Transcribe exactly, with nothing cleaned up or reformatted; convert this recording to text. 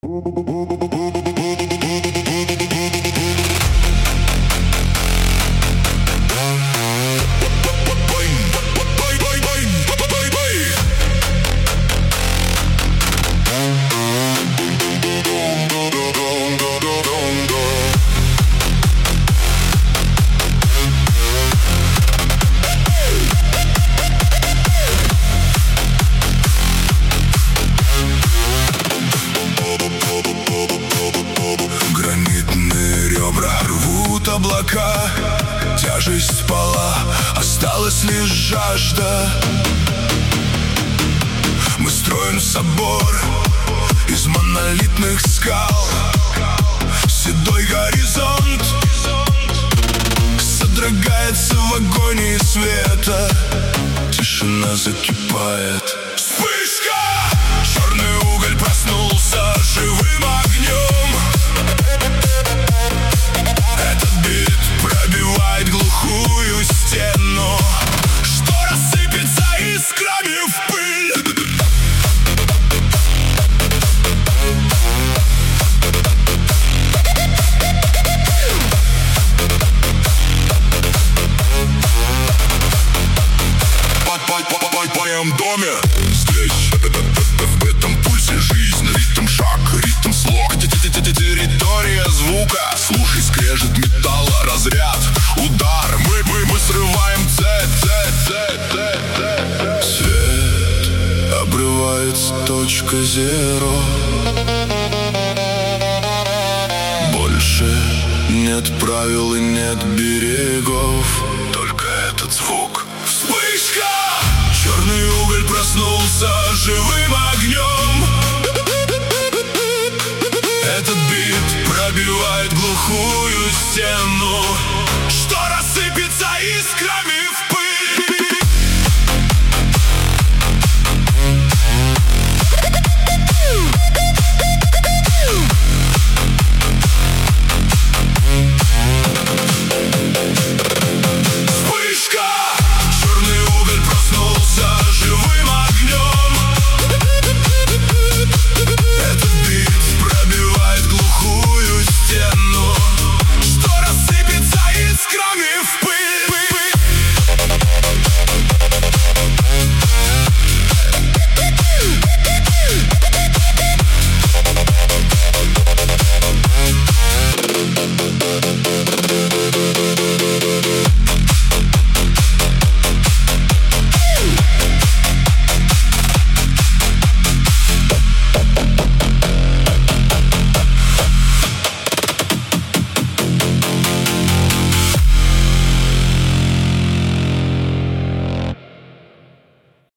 Облака, тяжесть спала, осталась лишь жажда. Мы строим собор из монолитных скал. Седой горизонт содрогается в агонии света. Тишина закипает. Вспышка! Черный уголь проснулся живым огнем. Этот бит пробивает глухую стену, что рассыпется искрами в пыль. В моем доме здесь, в этом пульсе жизнь, ритм шаг, ритм слог, территория звука. Слушай скрежет металла, разряд, удар. Мы, мы, мы срываем цепь, цепь, цепь, цепь, цепь. Свет обрывается, точка зеро. Больше нет правил и нет берегов, только этот звук. Вспышка! Черный уголь проснулся живым огнем. Этот бит пробивает глухую стену, что рассыпется искрами в